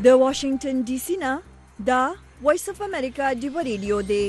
د واشنگټن ډي سي نه دا وایس اف امریکا دی ریډیو دی.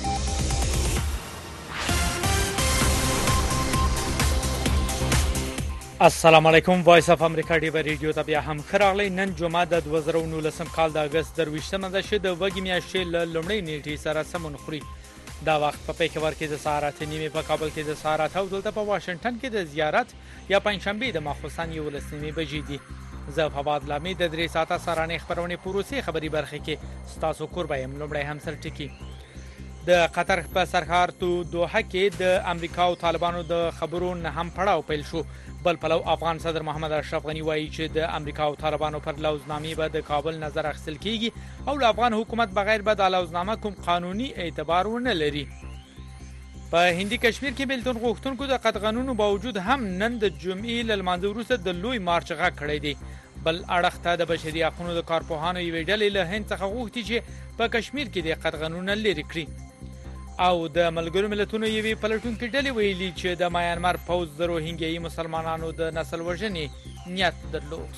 السلام علیکم. وایس اف امریکا دی ریډیو ته بیا هم خراغلی. نن جمعه د 2019 کال د اگست 23مه ده چې د وګی میاشتې له لومړۍ نیټې سره سمون خوري. دا وخت په پیښور کې د ساعت نیمه، په کابل کې د ساعت او دلته په واشنگټن کې د زیارت یا پنځشنبه د ماخوستن 11 بجې دي. زه فواد لامي د 3 ساعته سرانه خبرونه پروسې خبري برخه کې ستاسو قربایم. لومړی هم سر ټکی د قطر په سرحد دوحه کې د امریکا او طالبانو د خبرو نه هم پړاو پیل شو. بل پلو افغان صدر محمد اشرف غنی وایي چې د امریکا او طالبانو پر لوزنامې به د کابل نظر اخیستل کیږي او د افغان حکومت بغیر به د لوزنامه کوم قانوني اعتبار ونه لري. په هندي کشمیر کې بلتون غوښتونکو د قطغنونو باوجود هم نن د جمعې له لمانځه وروسته د لوی مارچ غږ کړی دی. بل اړخ ته د بشري حقوقو د کارپوهانو یوې ډلې له هند څخه غوښتي چې په کشمیر کې د قطغنونو لري کړي. او د ملګرو ملتونو یوې پلټونکو ډلې ویلي چې د میانمار پوز د روهینګیایي مسلمانانو د نسل وژنې نیت درلود.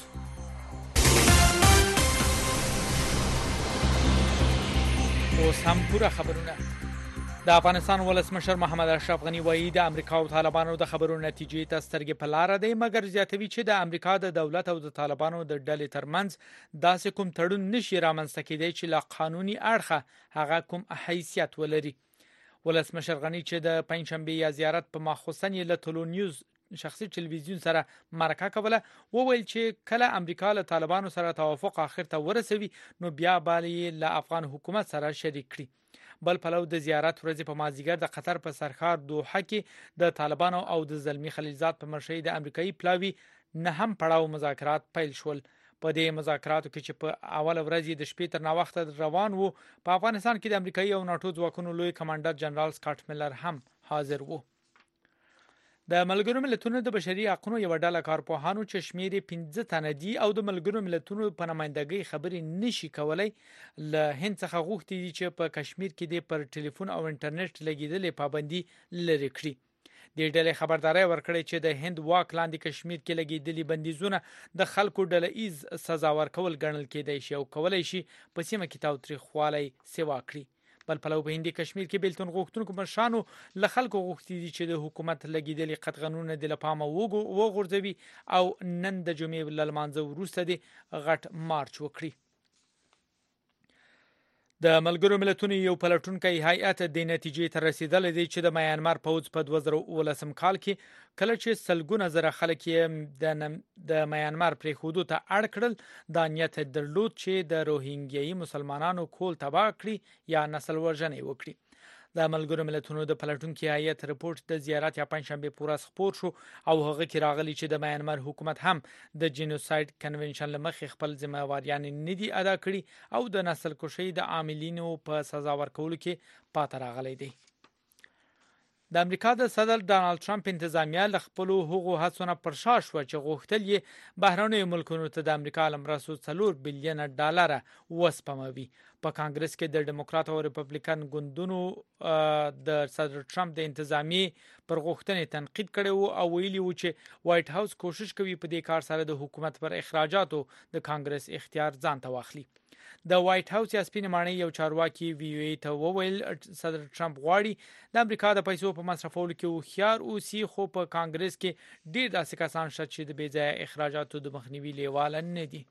اوس هم پوره خبرونه. د افغانستان ولسمشر محمد اشرف غنی وایي د امریکا او طالبانو د خبرو نتیجې ته سترګې په لار دی، مګر زیاتوي چې د امریکا د دولت او د طالبانو د ډلې ترمنځ داسې کوم تړون نشي رامنځته کېدی چې له قانوني اړخه هغه کوم حیثیت ولري. ولسمشر غنی چې د پنځشنبه یا زیارت په ماخوستن له ټولو نیوز شخصي ټلویزیون سره مرکه کوله، وویل چې کله امریکا له طالبانو سره توافق اخر ته ورسوي نو بیا به له افغان حکومت سره شریک کړي. بل پلو د زیارت ورځ په مازیګر د قطر په سرحد دوحه کې د طالبانو او د زلمی خلیلزاد په مرشد د امریکایي پلاوی نه هم پړاو مذاکرات پیل شول. په دې مذاکراتو کې چې په اول ورځ د شپې تر ناوخته روان وو، په افغانستان کې د امریکایي او ناتو ځواکونو لوی کمانډر جنرال سکاټ میلر هم حاضر وو. د ملګرو ملتونو د بشري حقوقو یو ډله کارپوهانو چې شمیر 15 تنه دي او د ملګرو ملتونو په نمائندګۍ خبرې نشي کولای، له هند څخه غوښتي دي چې په کشمیر کې د پر ټلیفون او انټرنیټ لګیدلې پابندي لري کړي. د ډلې خبرداري ورکړې چې د هند واک لاندې کشمیر کې لګیدلې بندیزونه د خلکو ډله‌ایز سزا ورکول ګڼل کېدای شي او کولای شي په سیمه کې تاوتریخوالی سیوا کړي. بل پلو په هندي کشمیر کې بلتون غوښتونکو مشرانو له خلکو غوښتي دي چې د حکومت لګیدلې قطغنونه د لپامه وغورځوي او نن د جمعې له لمانځه وروسته د غټ مارچ وکړي. د ملګرو ملتونو یو پلټونکی هیئت د نتیجې ته رسیدلی دی چې د میانمار پوز په 2019 کال کې کله چې سلګونه زره خلک د میانمار پریښودو ته اړ کړل، دا نیت درلود چې د روهینګیایي مسلمانانو کول تباه کړي یا نسل وژنې وکړي. د ملګرو ملتونو د پلټونکي هیئت رپورت د زیارت یا پنځشنبه پورس خپور شو او هغه کې راغلی چې د میانمار حکومت هم د جینوساید کنونشن لمخې خپل ذمہواریان نه دي ادا کړي او د نسل کشي د عاملینو په سزا ورکولو کې پاتې راغلی دی. د امریکا د صدر ډانلډ ټرمپ انتظامیه له خپل حقوقو هڅونه پر شا شو چې غوښتل یې بهرنیو ملکونو ته د امریکا لمرسو 4 بلین ډالر وسپموي. په کانګرس کې د ډیموکرات او ریپبلیکن ګوندونو د صدر ټرمپ د انتظامیه پر غوښتنې تنقید کړي او ویلي و چې وایټ هاوس کوشش کوي په دې کار سره د حکومت پر اخراجاتو د کانګرس اختیار ځان ته واخلي. د وایټ هاوس یا سپین ماڼۍ یو چارواکي وی ای ته وویل صدر ټرمپ غواړي د امریکا د پیسو په مصرفولو کې هوښیار اوسي، خو په کانګرس کې ډیر داسې کسان شته چې د بې ځایه اخراجاتو د مخنیوي لیواله نه دي.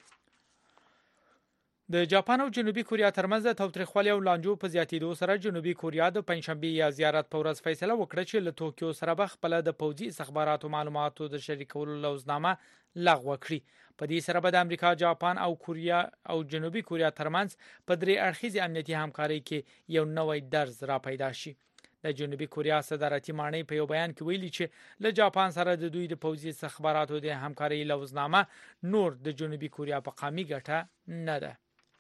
د جاپان او جنوبي کوریا ترمنځ د تاوتریخوالي او لانجو په زیاتېدو سره جنوبي کوریا د پنځشنبه یا زیارت په ورځ فیصله وکړه چې له توکیو سره به خپل د پوځي استخباراتو معلوماتو د شریکولو لوزنامه لغوه کړي. په دې سره به د امریکا، جاپان او کوریا او جنوبي کوریا ترمنځ په درې اړخیزې امنیتي همکارۍ کې یو نوی درز را پیدا شي. د جنوبي کوریا صدارتي ماڼۍ په یو بیان کې ویلي چې له جاپان سره د دوی د پوځي استخباراتو د همکارۍ لوزنامه نور د جنوبي کوریا په قامي ګټه نه ده.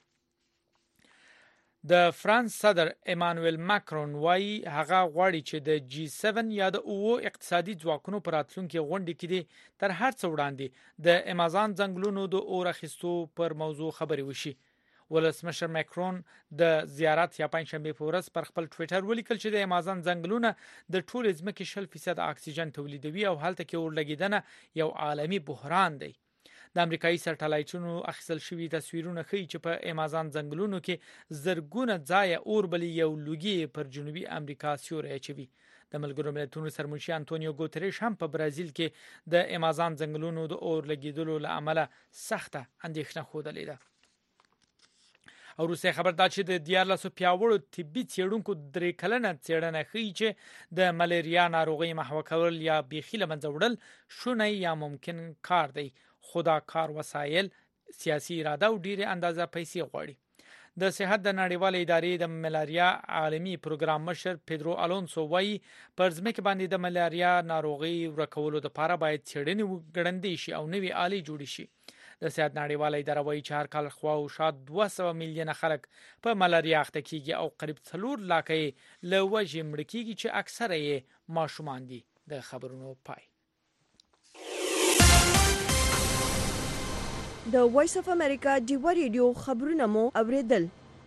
د فرانس صدر ایمانوئل ماکرون وایي هغه غواړي چې د جی 7 یا د اوو اقتصادي ځواکونو پر راتلونکي غونډې کې تر هر څه وړاندې د امازون ځنګلونو د اور اخیستو پر موضوع خبرې وشي. ولسمشر ماکرون د زیارت یا پنځشنبه په ورځ پر خپل ټوئیټر ولیکل چې د امازون ځنګلونه د ټول ځمکې 10% اکسیجن تولیدوي او هلته کې اور لګیدنه یو عالمي بحران دی. د امریکایي سټلایټونو اخیستل شوي تصویرونه ښیي چې په امازان ځنګلونو کې زرګونه ځایه اور بلې یو لوګي پر جنوبي امریکا سیوری اچوي. د ملګرو ملتونو سرمنشي انټونیو ګوتریش هم په برازیل کې د امازان ځنګلونو د اور لګیدلو له امله سخته اندېښنه ښودلې ده. او روسي خبر دا چې د 14 پیاوړو طبي څېړونکو 3 کلنه څېړنه ښیي چې د ملیریا ناروغي محو کول یا بیخي له منځه وړل شونی یا ممکن کار دی، خو دا کار وسایل، سیاسي اراده او ډېرې اندازه پیسې غواړي. د صحت د نړیوالې ادارې د ملیریا عالمي پروګرام مشر پیدرو الونسو وایي پر ځمکه باندې د ملیریا ناروغي ورکولو لپاره باید څېړنې وګړندې شي او نوې آلې جوړې شي. د صحت نړیواله اداره وایي چې هر کال خواوشا 200 میلیونه خلک په ملیریا اخته کیږي او قریب 4 لکه له وجې مړه کیږي چې اکثره یې ماشومان دي. د خبرونو پای. د وایس اف امریکا ډیوا ریډیو خبرونه مو اوریدل.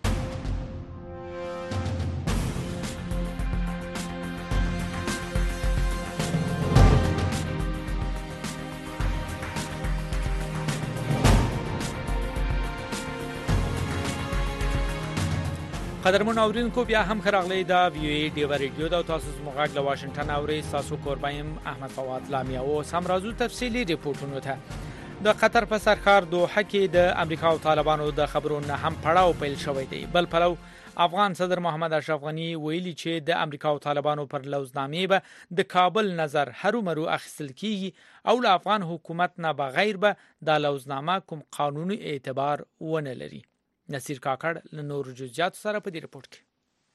قدرمن اوریدونکو بیا هم خراغلی دا وی ای ډیوا ریډیو دا تاسو زموږ له واشنگټن اوري. تاسو کوربایم احمد فواد لامی او سم راځو تفصیلی ریپورتونو ته. د قطر په سرخار دوحه کې د امریکا او طالبانو د خبرونو هم پړاو پیل شوی دی. بل پلو افغان صدر محمد اشرف غنی ویلي چې د امریکا او طالبانو پر لوزنامې به د کابل نظر هرومرو اخیستل کیږي او له افغان حکومت نه بغیر به د لوزنامه کوم قانوني اعتبار ونه لري. نصیر کاکړ له نور جزئیات سره په دې رپورت کې.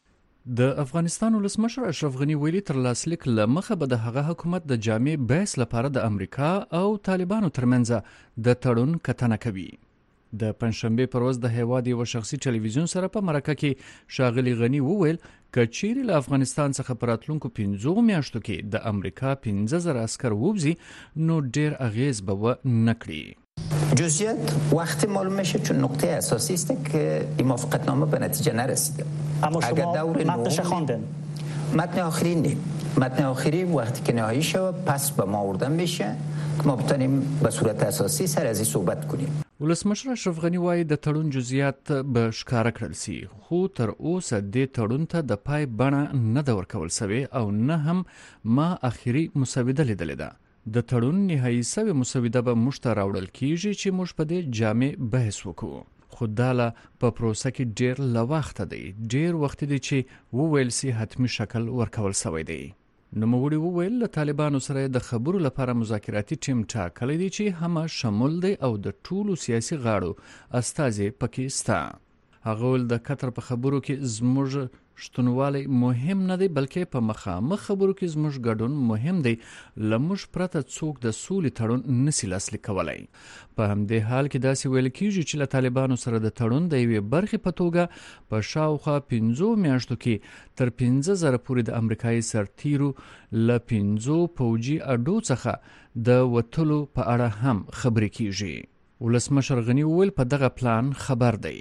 د افغانستان ولسمشر اشرف غنی ویلي تر لاسلیک لمخه به د هغه حکومت د جامع بحث لپاره د امریکا او طالبانو ترمنځ د تړون کتنه کوي. د پنځشنبه پر ورځ د هیواد یو شخصي ټلویزیون سره په مرکه کې شاغلی غنی وویل کچيري له افغانستان څخه پراتلونکو 15 میاشتو کې د امریکا 15000 عسكر ووزي نو ډیر اغیز به نکړي. جزئیات وقتی معلوم میشه چون نقطه اساسی است که این موافقتنامه به نتیجه نرسیده. اما شما متنش خواندن؟ متن آخری نه. متن آخری وقتی که نهایی شود پس به ما آوردن میشه که ما بتونیم به صورت اساسی سر از این صحبت کنیم. ولسمشر اشرف غنی وایي د تړون جزئیات به ښکاره کړل سي، خو تر اوسه د تړون ته د پای بڼه نه ده ورکول سوې او نه هم ما اخري مسوده لیدلې ده. د تړون نهایي سوې مسوده به موږ ته راوړل کیږي چې موږ په دې جامع بحث وکړو. خو دا لا په پروسه کې ډیر له وخته دی، ډیر وخت دی چې وویل سي حتمی شکل ورکول سوی دی. نوموړي وویل له طالبانو سره د خبرو لپاره مذاکراتي ټیم ټاکلی دی چې هم شمول دی او د ټولو سیاسي غاړو استازي پکې سته. هغه ول د قطر په خبرو کې زموږ شتونوالی مهم نه دی بلکې په مخامخ خبرو کې زموږ ګډون مهم دی. لموږ پرته څوک د سولې تړون نسی لاسلیک کولای. په همدې حال کې داسې ویل کیږي چې له طالبانو سره د تړون د یوې برخې په توګه په شاوخوا 15 میاشتو کې تر 15000 پورې د امریکایي سرتیرو له 15 پوجي اډو څخه د وټلو په اړه هم خبرې کیږي. ولسمشر غنی وویل په دغه پلان خبر دی.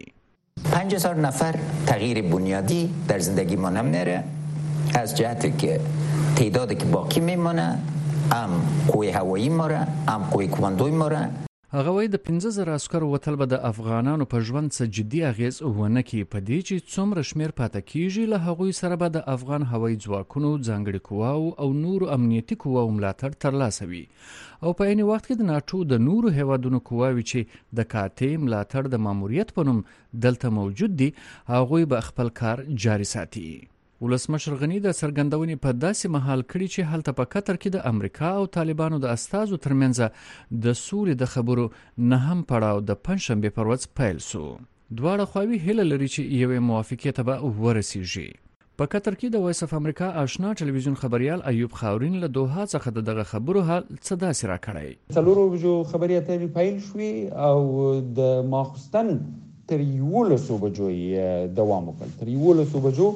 5000 نفر تغییر بنیادی در زندگی ما نمیاره از جهتی که تعدادی که باقی میمونه هم قوی هوایی ماره هم قوی کماندوی ماره. هغه وایي د 15000 عسکرو وتل به د افغانانو په ژوند څه جدي اغیز ونه کړي په دې چې څومره شمیر پاتې کیږي له هغوی سره به د افغان هوایي ځواکونو ځانګړي قواو او نورو امنیتي قواو ملاتړ ترلاسه وي او په عین وخت کې د ناټو د نورو هیوادونو قواوي چې د کاتې ملاتړ د ماموریت په نوم دلته موجود دي هغوی به خپل کار جاري ساتي. ولسمشر غنی د څرګندونې په داسې مهال کړي چې هلته په قطر کې د امریکا او طالبانو د استازو ترمنځ د سولې د خبرو نه هم پړاو د پنځشنبه پر ورځ پیل سو. دواړه خواوې هیله لري چې یوې موافقې ته به ورسیږي. په قطر کې د وایس اف امریکا آشنا ټلویزیون خبريال ایوب خاورین له دوحه څخه دغه خبرو حال څه داسې راکړی. څلورو بجو خبري اترې پیل شوې او د ماخستن تر 11 بجو دوام وکړ. تر 11 بجو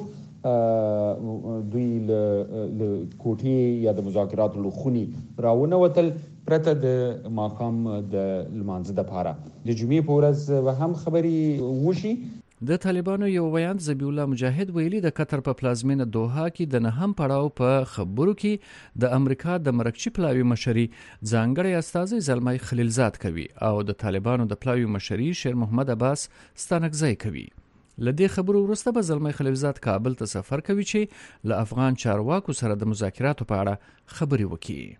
دوی له کوټې یا د مذاکراتو له خوني راونه وتل پرته د ماقام د لمانځه د پاره. د جمعې په ورځ به هم خبري وشي. د طالبانو یو بیان ذبیح الله مجاهد ویلي د قطر په پلازمینه دوحه کې د نهم پړاو په خبرو کې د امریکا د مرکچی پلاوی مشري ځانګړی استازی زلمی خلیلزاد کوي او د طالبانو د پلاوی مشري شیر محمد عباس ستانکزی کوي. لدې خبرو وروسته به زلمی خلیلزاد کابل ته سفر کوي چې له افغان چارواکو سره د مذاکراتو په اړه خبرې وکړي.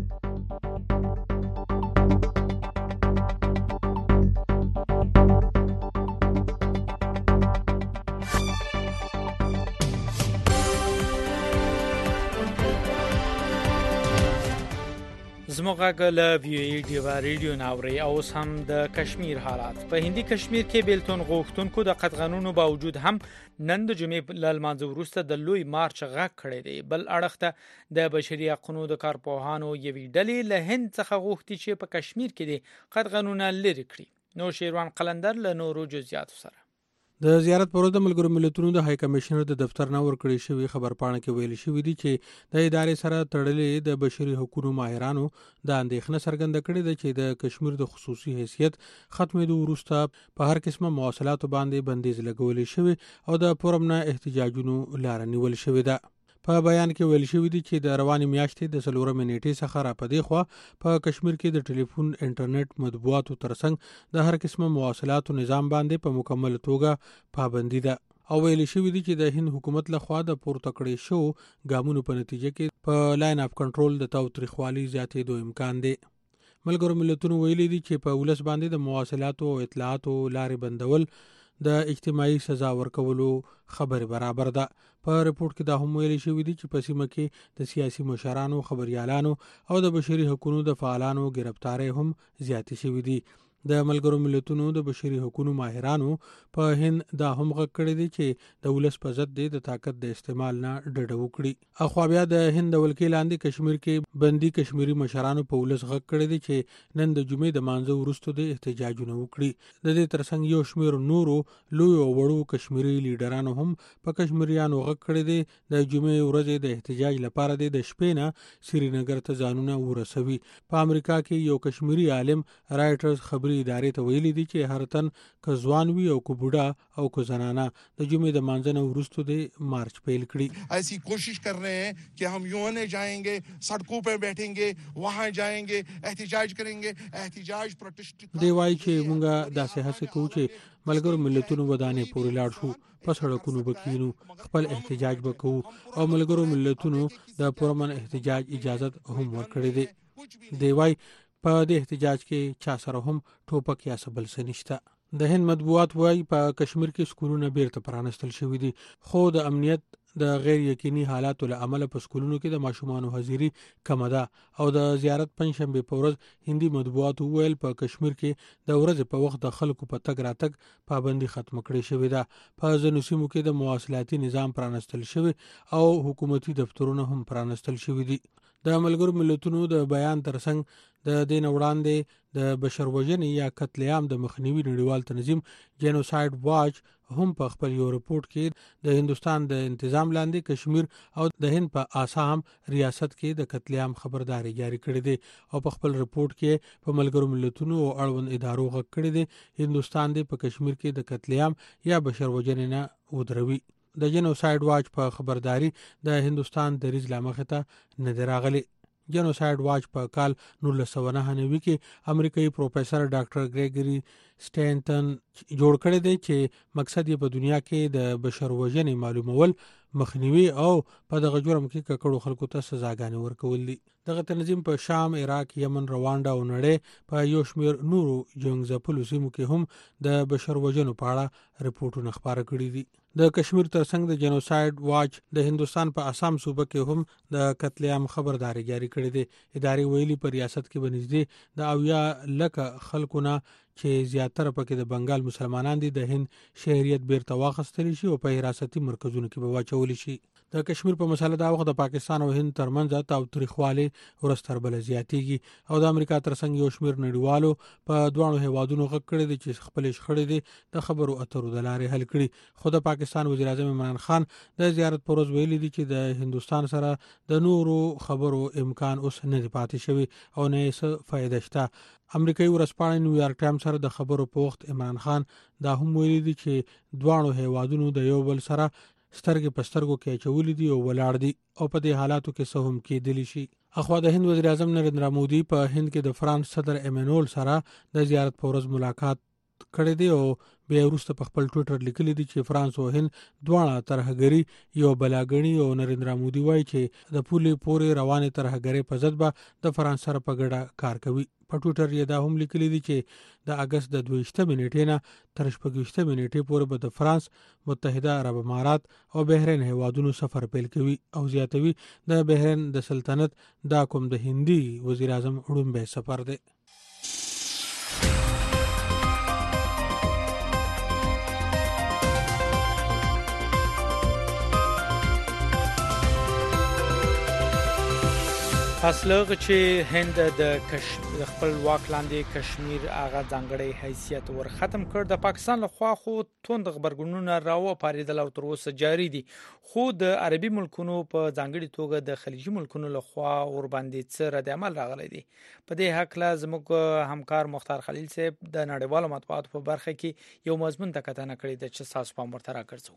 زموږ له وی ای ډیوا ریډیو ناوري او هم د کشمیر حالات په هندي کشمیر کې بیلتون غوښتونکو د قطغنونو باوجود هم نن د جمعې له لمانځه وروسته د لوی مارچ غږ کړی دی. بل اړخ ته د بشري حقوقو د کارپوهانو یوې ډلې له هند څخه غوښتي چې په کشمیر کې د قطغنونه لري کړي. نو شیروان قلندر له نورو جزئیاتو سره د زیارت پر ورځ د ملګرو ملتونو د های کمشنر د دفتر نه ورکړی شوی خبرپاڼه کې ویل شوی دی چې د ادارې سره تړلې د بشري حقوقو ماهرانو د اندېښنه څرګنده کړې ده چې د کشمیر د خصوصي حیثیت ختمېدو وروسته په هر قسمه مواصلاتو باندې بندیز لګول شوی او د پرم نه احتجاجونو لار نیول شوی ده. په بیان کې ویل شوی دی چې د رواني میاشتې د 4 نیټې څخه را پدې خو په کشمیر کې د ټلیفون انټرنیټ مطبوعاتو ترڅنګ د هر قسمه مواصلاتو نظام باندې په مکمل توګه پابندي ده او ویل شوی دی چې د هند حکومت لخوا د پورته کړې شو ګامونو په نتیجه کې په لاین اف کنټرول د تاوتریخوالي زیاتېدو امکان دی. ملګرو ملتونو ویلي دي چې په ولس باندې د مواصلاتو او اطلاعاتو لارې بندول د اجتماعي سزا ورکولو خبر برابر ده. په رپورت کې دا هم ویل شوی دی چې په سیمه کې د سیاسي مشرانو، خبريالانو او د بشري حقوقو د فعالانو گرفتاری هم زیاتې شوې دي. د ملګرو ملتونو د بشري حقوقو ماهرانو په هند دا هم غږ کړی دی چې د ولس په ضد د طاقت د استعمال نه ډډه وکړي. اخو بیا د هند ولکې لاندې کشمیر کې بندي کشمیری مشرانو په ولس غږ کړی دی چې نن د جمعې د مانځه وروسته د احتجاجونه وکړي. د دې ترڅنګ یو شمېر نورو لوی او وړو کشمیری لیډرانو هم په کشمیریانو غږ کړی دی د جمعې ورځې د احتجاج لپاره د شپې نه سرینګر ته ځانونه ورسوي. په امریکا کې یو کشمیری عالم رائټرز خبري ادارې ته ویلي دي چې هر تن که ځوان وي او که بوډا او که زنانه د جمعې د مانځنه وروسته د مارچ پیل کړي. ایسی کوشش کر رہے ہیں کہ ہم یوں جائیں گے، سڑکوں پہ بیٹھیں گے، وہاں جائیں گے، احتجاج کریں گے. احتجاج پروٹیسٹ دی وایي چې موږ داسې هڅه کوو چې ملګرو ملتونو ودانې پورې لاړ شو، په سړکونو بکینو، خپل احتجاج وکړو او ملګرو ملتونو د پرمن احتجاج اجازه هم ورکړې ده. دی وایي په دې احتجاج کې چا سره هم ټوپک یا سبل سنشته. د هند مطبوعات وایي په کشمیر کې سکولونه بیرته پرانستل شوي دي، خو د امنیت د غیر یقیني حالاتو له امله په سکولونو کې د ماشومانو حاضری کم ده او د زیارت پنځشنبه په ورځ هندي مطبوعات ویل په کشمیر کې د ورځې په وخت د خلکو په تګ راتګ پابندي ختم کړې شوې ده. په ځینو سیمو کې د مواصلاتي نظام پرانستل شوی او حکومتي دفترونه هم پرانستل شوي دي. د ملګرو ملتونو د بیان ترڅنګ د دین وړاندې د بشر وژنې یا قتل عام د مخنیوي نړیوال تنظیم جینوساید واچ هم په خپل یو رپورت کې د هندستان د انتظام لاندې کشمیر او د هند په آسام ریاست کې د قتل عام خبرداري جاری کړې ده او په خپل رپورت کې په ملګرو ملتونو او اړوند ادارو غږ کړی دی هندستان د په کشمیر کې د قتل عام یا بشر وژنې نه ودروي. د جینوساید واچ په خبرداري د هندستان د ریز لامخه ته نه دراغلي. جینوساید واچ په کال 1999 کې امریکایي پروفیسور ډاکټر ګریګری سټینټن جوړ کړی دی چې مقصد یې په دنیا کې د بشر وژنې معلومول، مخنیوي او په دغه جرم کې ککړو خلکو ته سزاګانې ورکول دي. دغه تنظیم په شام، عراق، یمن، روانډا او نړۍ په یو شمېر نورو جنگ ځپلو سیمو کې هم د بشر وژنو په اړه رپورټونه خپاره کړي دي. د کشمیر ترڅنګ د جینوساید واچ د هندستان په آسام صوبه کې هم د قتل عام خبرداري جاری کړې ده. ادارې ویلي په ریاست کې بنځدې د 90 لکه خلکونه چې زیاتره پکې د بنگال مسلمانان دي د هند شهریت بیرته واخیستل شي او په حراستي مرکزونو کې به واچول شي. د کشمیر په مسله دا وخت د پاکستان او هند ترمنځ تاوتریخواله ورستر بل زیاتیږي او د امریکا ترڅنګ یو شمیر نړیوالو په دوه هیوادونو غږ کړی دی چې خپل شخړې دي د خبرو اترو د لارې حل کړي. خو د پاکستان وزیر اعظم عمران خان د زیارت پر ورځ ویلي دي چې د هندستان سره د نورو خبرو امکان اوس نه دی پاتې شوی او نه څه فائدہ شته. امریکایي ورځپاڼه نیویارک ټایمز سره د خبرو په وخت عمران خان دا هم ویلي دي چې دوه هیوادونو د یو بل سره سترګې په سترګو کې چولې دي او ولاړ دي او په دې حالاتو کې څه هم کېدلی شي. اخوا د هند وزیر اعظم نریندرا مودي په هند کې د فرانس صدر ایمانوئل سره د زیارت په ورځ ملاقات کړی دی او بیا وروسته په خپل ټویټر لیکلی دی چې فرانس او هند دواړه ترهګری یو بلاګنی او نریندرا مودي وایي چې د پولې پورې روانه ترهګری په ضد به د فرانس سره په ګډه کار کوي. په ټویټر یې دا هم لیکلی دی چې د اگست د 22 منېټې نه تر 26 منېټې پورې به د فرانس، متحده عرب امارات او بحرین هیوادونو سفر پیل کوي او زیاتوي د بحرین د سلطنت دا کوم د هندي وزیر اعظم وړومبی سفر دی. اصلغه چې هند د خپل واک لاندې کشمیر هغه ځانګړی حیثیت ور ختم کړ، د پاکستان لخوا خو توند خبرګونونه راو پاریدل او تر اوسه جاری دي. خو د عربي ملکونو په ځانګړي توګه د خلیجي ملکونو لخوا ور باندې څه رد عمل راغلی دی. په دې حق لا زموږ همکار مختار خلیل صاحب د نړیوالو مطبوعاتو په برخه کې یو مضمون ته کتنه کړې ده چې تاسو په مرترا کړو.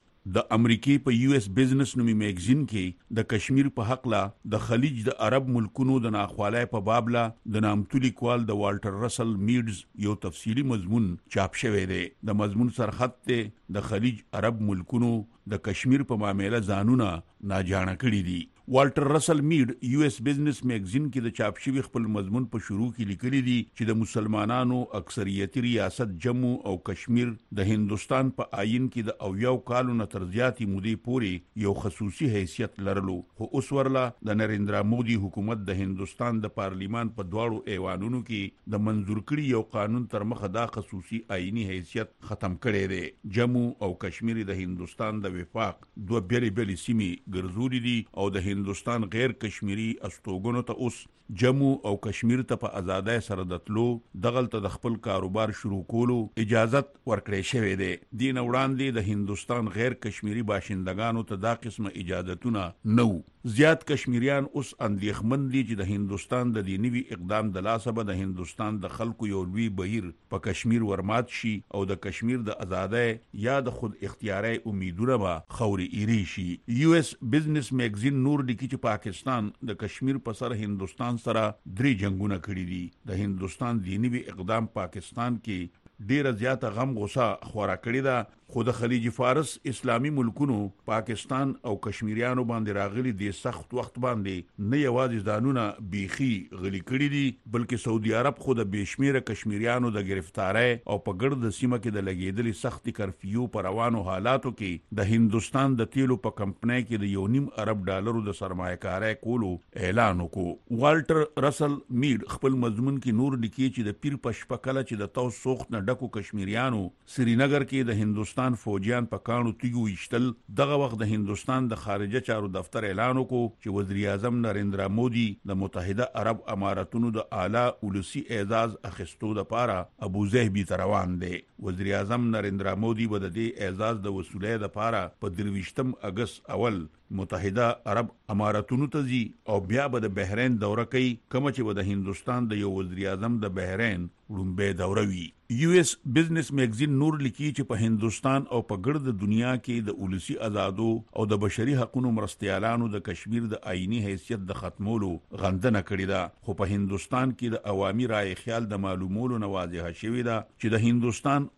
د امریکای په یو اس بزنس نومي میگزین کې د کشمیر په حق لا د خلیج د عرب ملکونو د ناخوالای په باب لا د نامتو لیکوال د والټر رسل میډز یو تفصیلی مضمون چاپ شوی دی. د مضمون سرخط ته د خلیج عرب ملکونو د کشمیر په معاملې ځانونه ناجانه کړی دي. والټر رسل میډ یو اس بزنس میگزین کې د چاپ شوی خپل مضمون په شروع کې لیکلی دی چې د مسلمانانو اکثریتي ریاست جموں او کشمیر د هندستان په آئین کې د اویاو کالو نه تر زیاتې مودې پورې یو خصوصي حیثیت لرلو. خو اوس ورلا د نریندرا مودي حکومت د هندستان د پارلیمان په دواړو ایوانونو کې د منظور کړي یو قانون تر مخه دا خصوصي آئینی حیثیت ختم کړي دی. جموں او کشمیر د هندستان د وفاق دوه بیلې سیمې ګرځولې دي او د هندستان غیر کشمیری استوګنو ته اوس جموں او کشمیر ته په آزادۍ سره دتلو دغلته د خپل کاروبار شروع کولو اجازت ورکړې شوې ده. دین وړاندې د هندستان غیر کشمیری باشندگانو ته دا قسمه اجازهتونه نو. زیات کشمیریان اوس اندېښمن دي چې د هندستان د دینوي اقدام د لاسه به د هندستان د خلکو یو لوی بهیر په کشمیر ورمات شي او د کشمیر د آزادۍ یا د خود اختیاري امیدونه به خوري ایری شي. یو اس بزنس میگزین نور لیکي چې پاکستان د کشمیر په سر هندستان سره 3 جنگونه کړي دي. د هندستان دینوي اقدام پاکستان کې ډیره زیاته غم غوسه خورا کړی ده. خو د خلیج فارس اسلامی ملکونو پاکستان او کشمیریانو باندې راغلي د سخت وخت باندې نه یوازې ځانونه بیخي غلي کړي دي بلکې سعودي عرب خو د بشمیره کشمیریانو د گرفتارۍ او په ګرد سیمه کې د لګیدلي سخت کرفیو پر روانو حالاتو کې د هندستان د تیلو په کمپنۍ کې د 1.5 ارب ډالرو د سرمایه‌کارۍ کولو اعلان وکړ. والټر رسل میډ خپل مضمون کې نور لیکي چې د پیر پشپه کله چې د تو سوخت نه ډکو کشمیریانو سرینگر کې د هندستان فوجیان په کانو تیګو وشتل. دغه وخت د هندستان د خارجه چارو دفتر اعلان وکړ چې وزیر اعظم نریندرا مودي د متحده عرب اماراتونو د اعلی ولسی اعزاز اخیستو لپاره ابو ظبي ته روان دی. وزیر اعظم نریندرا مودي به د دې اعزاز د وصولۍ لپاره په 23 اگست اول متحده عرب اماراتونو ته ځي او بیا به د بحرین دوره کوي کوم چې به د هندستان د یو وزیر اعظم د بحرین وړومبی دوره وي. یو اس بزنس میگزین نور لیکي چې په هندستان او په ګرد دنیا کې د ولسی آزادو او د بشري حقوقو مرستيالانو د کشمیر د آئینی حیثیت د ختمولو غندنه کړې ده. خو په هندستان کې د عوامي رائے خیال د معلومولو نوازه شوې ده چې د هندستان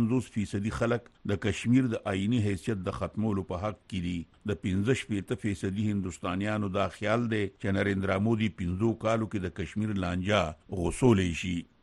50% خلک د کشمیر د آئینی حیثیت د ختمولو په حق کې دي. د 15% هندستانیانو دا خیال دی چې نریندرا مودي 15 کالو کې د کشمیر لانجه غوسولې شي.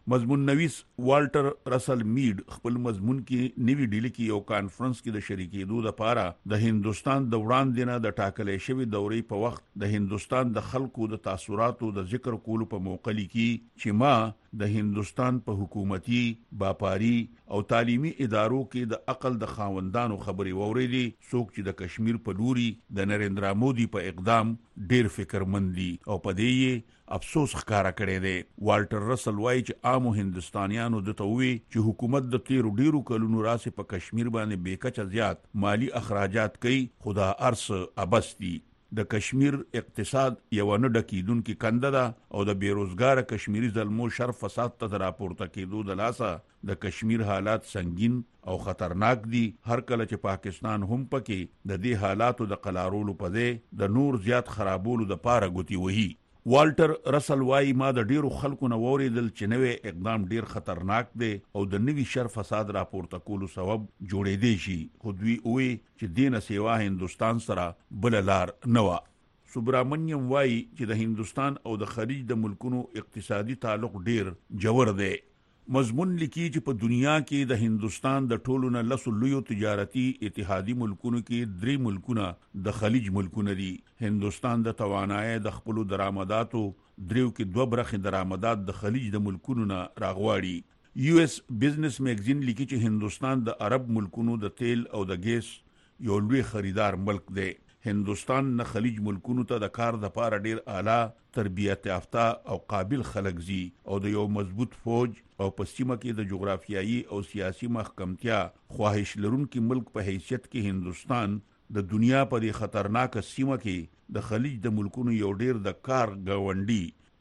مضمون نویس والټر رسل میډ خپل مضمون کې نوی ډیلی کې یو کانفرنس کې د شریکېدو لپاره د هندستان د وړاندې نه د ټاکلې شوی دورې په وخت د هندستان د خلکو د تاثیراتو د ذکر کولو په موقع کې چې ما د هندستان په حکومتي باپاری او تعلیمي ادارو کې د عقل د خاوندانو خبرې وورېدې څوک چې د کشمیر په لوري د نریندرا مودي په اقدام ډیر فکرمند دي او په دې افسوس ښکارا کړی دی. والټر رسل وایي چې عامو هندستانیانو د تووي چې حکومت د تیرو ډیرو کلونو راسي په کشمیر باندې بیکچه زیات مالی اخراجات کوي خدا ارس ابستی. د کشمیر اقتصاد یو نه ډکیدونکو کنده ده او د بیروزګار کشمیری زلمو شر فساد ته راپورته کېدو د لاسه د کشمیر حالات سنگین او خطرناک دي. هر کله چې پاکستان هم پکې د دې حالاتو د قلارولو په ځای د نور زیات خرابولو د پاره ګوتی وهي. والټر رسل وایي ما د ډیرو خلکو نه وریدل چې نوې اقدام ډیر خطرناک دی او د نوي شر فساد راپورته کولو سبب جوړېدی شي. خو دوی وایي چې دینه سیوا هندستان سره بل لار نه و. سبرامنیم وایي چې د هندستان او د خلیج د ملکونو اقتصادي تعلق ډیر جوړ دی. مضمون لیکي چې په دنیا کې د هندستان د ټولو نه لسو لویو تجارتي اتحادي ملکونو کې 3 ملکونه د خلیج ملکونه دي. هندستان د توانایي د خپل درآمداتو 3 کې 2 برخې درآمدات د خلیج د ملکونو نه راغواړي. US بزنس میگزین لیکي چې هندستان د عرب ملکونو د تیل او د ګیس یو لوی خریدار ملک دی. هندستان نه خلیج ملکونو ته د کار د پاره ډیر اعلی تربیت یافته او قابل خلک زی او د یو مضبوط فوج او په سیمه کې د جغرافیایي او سیاسي محکمتیا خواهش لرونکي ملک په حیثیت کې هندستان د دنیا په دې خطرناک سیمه کې د خلیج د ملکونو یو ډیر د کار گاونډي.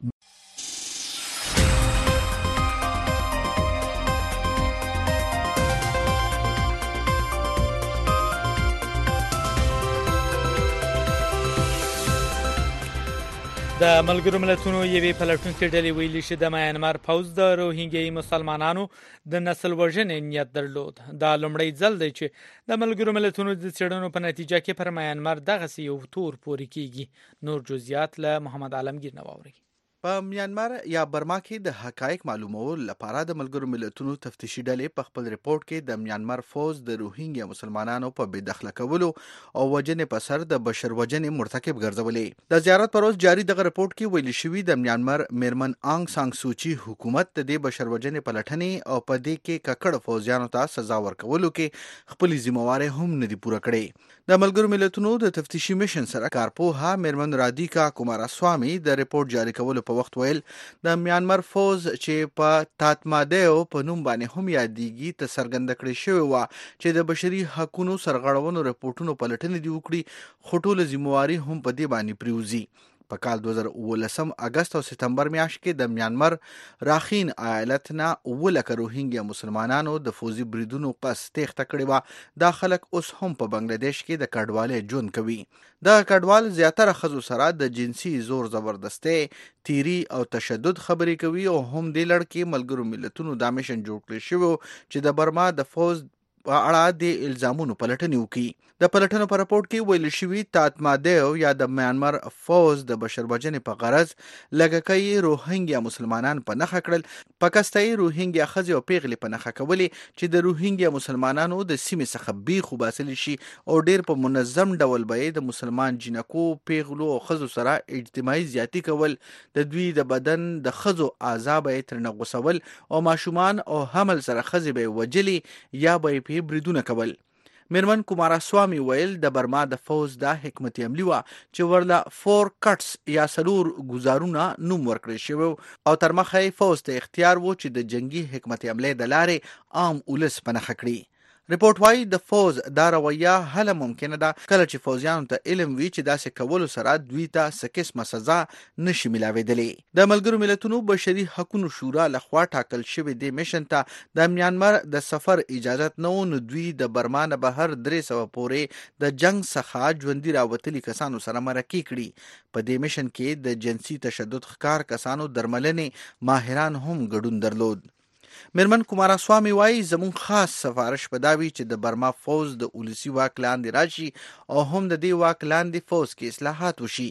د ملګرو ملتونو یوې پلټونکې ډلې ویلي چې د میانمار پوځ د روهینګي مسلمانانو د نسل وژنې نیت درلود. دا لومړی ځل دی چې د ملګرو ملتونو د څېړنو په نتیجه کې پر میانمار دغسې یو تور پورې کیږي. نور جزئیات له محمد عالمگیر نه واورئ. په میانمار یا برما کې د حقایق معلومولو لپاره د ملګرو ملتونو تفتیشي ډلې په خپل ریپورت کې د میانمار فوج د روهینګیا مسلمانانو په بې دخله کولو او وژنې په سر د بشر وژنې مرتکب ګرځولې. د زیارت پر ورځ جاری دغه ریپورت کې ویل شوي د میانمار میرمن آنګ سان سوچي حکومت د دې بشر وژنې پلټنې او په دې کې ککړ فوجیانو ته سزا ورکولو کې خپل ذمہواري هم نه دي پوره کړې. د ملګرو ملتونو د تفتیشي میشن سره کارپوها میرمن رادیکا کوماراسوامي د ریپورت جاری کولو په وخت ویل د میانمار فوج چې په تاتمادیو په نوم باندې هم یادېږي ته څرګنده کړې شوې وه چې د بشري حقونو سرغړونو رپورټونو پلټنې دې وکړي خو ټوله ذمہواري هم په دې باندې پریوزي. په کال 2019 اگست او سپتمبر میاشت کې د میانمار راخین ایالت نه 9 لک روهینګیا مسلمانانو د فوزي بریدونو پس تېښته کړې وه. دا خلک اوس هم په بنگلاديش کې د کډوالۍ ژوند کوي. د کډوال زیاتره ښځو سره د جنسي زور زبردستۍ تیری او تشدد خبرې کوي او هم دې لړ کې ملګرو ملتونو دا میشن جوړ کړی شوی چې د برما د فوج په اړه د الزامونو پلټنې وکړي. د پلټنو په راپورټ کې ویل شوي تاتمادیو یا د میانمار فوج د بشر وژنې په غرض لږکۍ روهینګیا مسلمانان په نښه کړل. پاکستاني روهینګیا ښځې او پیغلې په نښه کولې چې د روهینګیا مسلمانانو د سیمې څخه بیخ وباسلی شي او ډیر په منظم ډول به د مسلمان جنکو پیغلو او ښځو سره اجتماعي زیاتی کول، د دوی د بدن د ښځو اعضا به یې ترنه غوڅول او ماشومان او حمل سره ښځې به یې وجلې یا به یې بریدونه کول. میرمن کوماراسوامي ویل د برما د فوج دا حکمت عملی وه چې ورله 4 کټس یا 4 ګزارونه نوم ورکړی شوی او تر مخه یې فوج ته اختیار و چې د جنگي حکمت عملی د لارې عام ولس په نښه کړي. ریپورت وايي د فوج دا رویه هله ممکنه ده کله چې فوجیانو ته علم وي چې داسې کولو سره دوی ته څه قسمه سزا نشي ملاوېدلی. د ملګرو ملتونو بشري حقونو شورا لخوا ټاکل شوی د میشن ته د میانمار د سفر اجازت نه و، نو دوی د برما نه بهر 300 پورې د جنگ څخه ژوندي راوتلي کسانو سره مرکې کړي. په دې میشن کې د جنسي تشدد ښکار کسانو درملنې ماهران هم ګډون درلود. میرمن کوماراسوامي وایي زمون خاص سفارش په دا وي چې د برما فوج د ولسي واک لاندې راشي او هم د دې واک لاندې فوج کې اصلاحات وشي.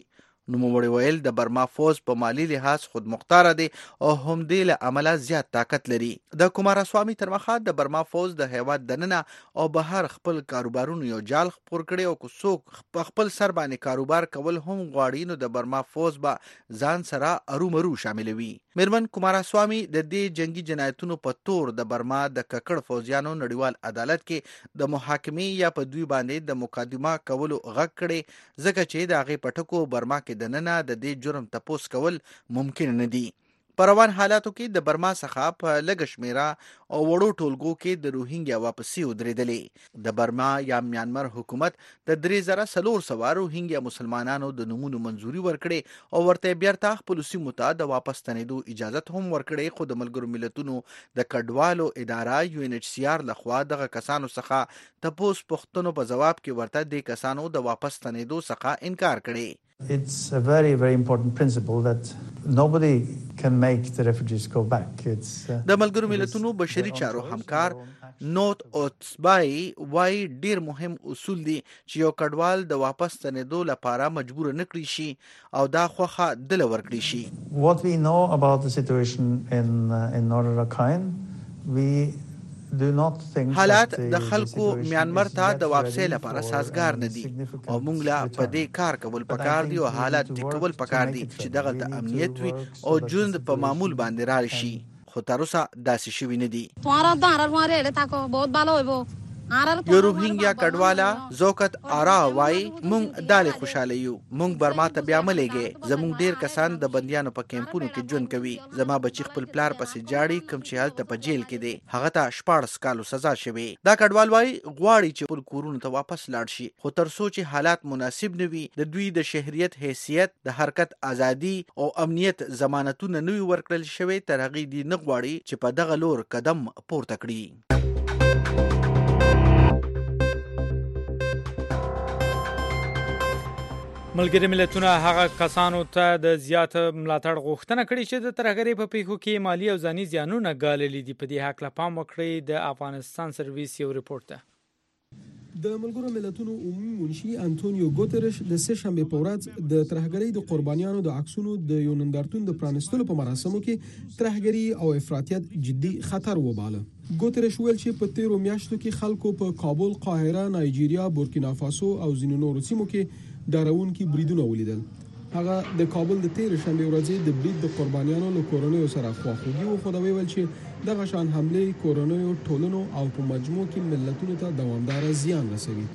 نوموړي ویل د برما فوز په مالی لحاظ خودمختار دی او هم دې له عمله زیات طاقت لري. د کوماراسوامي تر مخه د برما فوز د هیواد دننه او بهر خپل کاروبارونو یو جال خپور کړي او څوک په خپل سر باندې کاروبار کول هم غواړي نو د برما فوز به ځان سره ارومرو شاملوي. میرمن کوماراسوامي د دې جنگي جنایتونو په تور د برما د ککړ فوجیانو نړیوال عدالت کې د محاکمې یا په دوی باندې د مقدمه کولو غږ کړي ځکه چې د هغې په ټکو برما کې دننه د دې جرم تپوس کول ممکن نه دي. په روان حالاتو کې د برما څخه په لږ شمېره او وړو ټولګو کې د روهینګیا واپسي ودرېدلې. د برما یا میانمار حکومت د 3400 روهینګیا مسلمانانو د نومونو منظوري ورکړې او ورته بیرته خپلو سیمو ته د واپس ستنېدو اجازه هم ورکړې، خو د ملګرو ملتونو د کډوالو اداره UNHCR لخوا دغه کسانو څخه تپوس پوښتنو په جواب کې ورته د کسانو د واپس ستنېدو څخه انکار کړي. It's a very, very important principle that nobody can make the refugees go back. د ملګرو ملتونو بشري چارو همکار نوت اوتسبای وای ډیر مهم اصول دي چې یو کډوال د واپس ستنېدو لپاره مجبور نه کړی شي او دا خوخه دل ورکړي شي. What we know about the situation in Northern Rakhine, we حالات د خلکو میانمار ته د واپسۍ لپاره سازګار نه دي او موږ لا په دې کار کول پکار دي او حالات ټیکول پکار دي چې دغه د امنیت وي او ژوند په معمول باندې راشي، خو تر اوسه داسې شوي نه دي. یو روهینګیا کډواله زوکت آرا وای مونږ دالې خوشاله یو، مونږ برما ته بیا ملېږي، زمونږ ډیر کسان د بندیانو په کیمپونو کې ژوند کوي، زما بچی خپل پلار پسې جاړي کوم چې هلته په جیل کې دی، هغه ته 14 کالو سزا شوی. دا کډوال وای غواړي چې خپل کورونو ته واپس لاړ شي، خو تر څو چې حالات مناسب نه وي د دوی د شهریت حیثیت، د حرکت ازادي او امنیت ضمانتونه نه وي ورکړل شوی، تر هغې دی نه غواړي چې په دغه لور قدم پورته کړي. ملګري ملتونه هغه کسانو ته د زیات ملاتړ غوښتنه کړې چې د ترهګرۍ په پیښو کې مالی او ځاني زیانونه ګاللي دي. په دې هکله پام وکړئ د افغانستان سرویس یو ریپورت ده. د ملګرو ملتونو عمومي منشي انټونیو ګوترش د سهشنبې په ورځ د ترهګرۍ د قربانیانو د عکسونو د یو نندارتون د پرانستلو په مراسمو کې ترهګري او افراطیت جدي خطر وباله. ګوترش ویل چې په تیرو میاشتو کې خلکو په کابل، قاهره، نایجیریا، بورکینافاسو او ځینو نورو سیمو کې ډارونکي بریدونه ولیدل. هغه د کابل د تیر شنبه ورځې د برید د قربانیانو له کورنیو سره خواخوږي وښوده، ویل چې دغه شان حملې کورنیو، ټولنو او په مجموع کې ملتونو ته دوامدار زیان رسوي.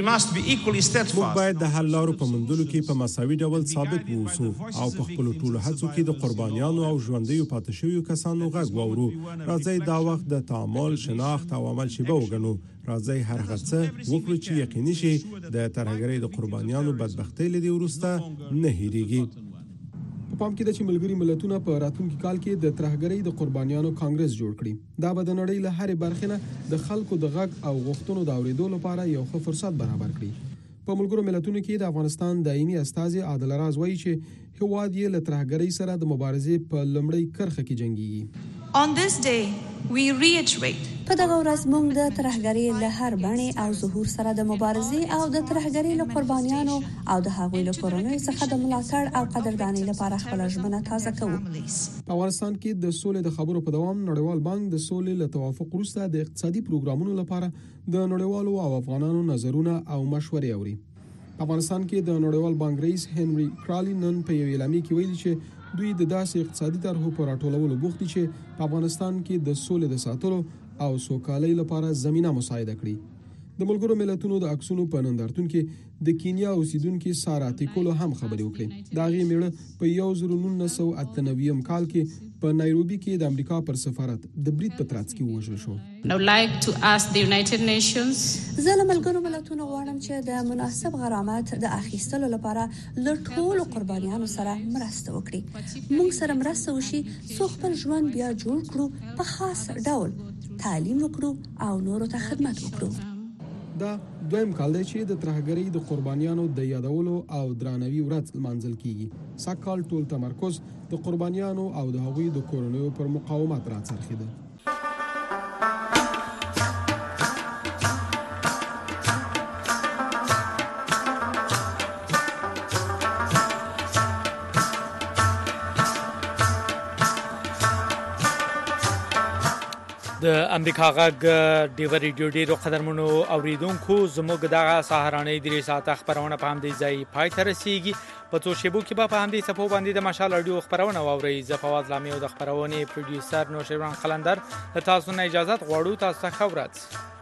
موږ باید د حل لارو په موندلو کې په مساوي ډول ثابت واوسو او په خپلو ټولو هڅو کې د قربانیانو او ژوندیو پاتې شویو کسانو غږ واورو. راځئ دا وخت د تعامل، شناخت او عمل شیبه وګڼو. راځئ هر هغه څه وکړو چې یقیني شي د ترهګرۍ د قربانیانو بدبختۍ له دې وروسته نه هېرېږي. په پام کې ده چې ملګري ملتونه په راتلونکي کال کې د ترهګرۍ د قربانیانو کانګرس جوړ کړي. دا به د نړۍ له هرې برخې نه د خلکو د غږ او غوښتنو د اورېدو لپاره یو ښه فرصت برابر کړي. په ملګرو ملتونو کې د افغانستان دایمي استازی عادل راز وایي چې هیواد یې له ترهګرۍ سره د مبارزې په لومړۍ کرښه کې جنګیږي. On this day, we reiterate په دغه ورځ موږ د ترهګرۍ له هر بڼې او ظهور سره د مبارزې او د ترهګرۍ له قربانیانو او د هغوی له کورنیو څخه د ملاتړ او قدردانۍ لپاره خپل ژمنه تازه کوو. په افغانستان کې د سولې د خبرو په دوام نړیوال بانک د سولې له توافق وروسته د اقتصادي پروګرامونو لپاره د نړیوالو او افغانانو نظرونه او مشورې اوري. په افغانستان کې د نړیوال بانک رئیس هنري کرالي نن په یو اعلامیه کې ویلي چې دوی د داسې اقتصادي طرحو په راټولولو بوخت دي چې په افغانستان کې د سولې د ساتلو او سوکالۍ لپاره زمينه مساعده کړي. د ملګرو ملتونو د عکسونو په نندارتون کې د کینیا اوسیدونکو سارا تیکولو هم خبرې وکړې. دا غي میړه په 1998 کال کې په نایروبي کې د امریکا پر سفارت د برید په ترڅ کې وژل شو. Now like to ask the United Nations زه له ملګرو ملتونو غواړم چې د مناسب غرامت د اخیستلو لپاره له ټولو قربانیانو سره مرسته وکړي. موږ سره مرسته وشي څو خپل ژوند بیا جوړ کړو، په خاص ډول تعلیم وکړو او نورو ته خدمت وکړو. دا دویم کال دی چې د ترهګرۍ د قربانیانو د یادولو او درناوي ورځ لمانځل کیږي. سږ کال ټول تمرکز د قربانیانو او د هغوی د کورنیو پر مقاومت راڅرخیده. د امریکا غږ ډیور ریډیو ډیرو قدرمنو اوریدونکو زموږ دغه سهارنۍ 3 ساعته خبرونه په همدې ځای پای ته رسیږي. په څو شیبو کې به په همدې صفحو باندې د مشال رادیو خبرونه واورئ. زه فواز لامي او د خبرونې پروډوسر نوشیروان قلندر له تاسو نه اجازه غواړو. تاسو ته ښه ورځ.